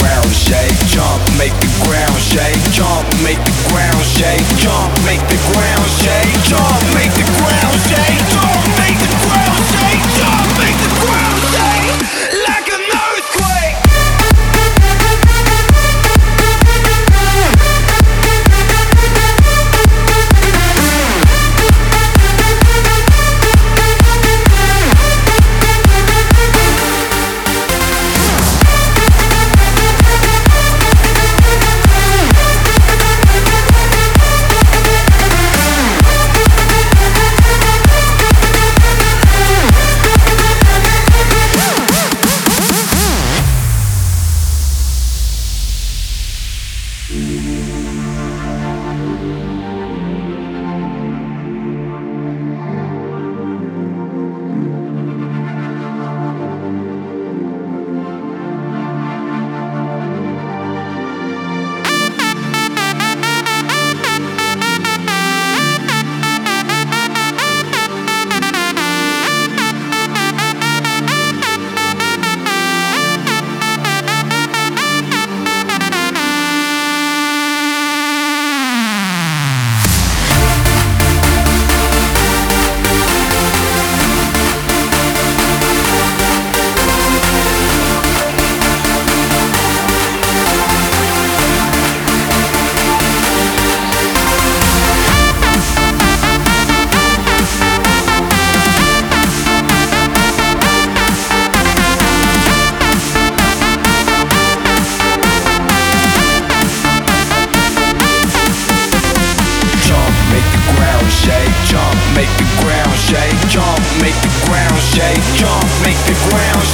ground shake. Jump, make the ground shake. Jump, make the ground shake. Jump, make the ground shake. Jump, make the ground shake. Jump, make the ground shake. Jump, make the ground shake like an earthquake. Make the ground shake, jump, make the ground shake, jump, make the ground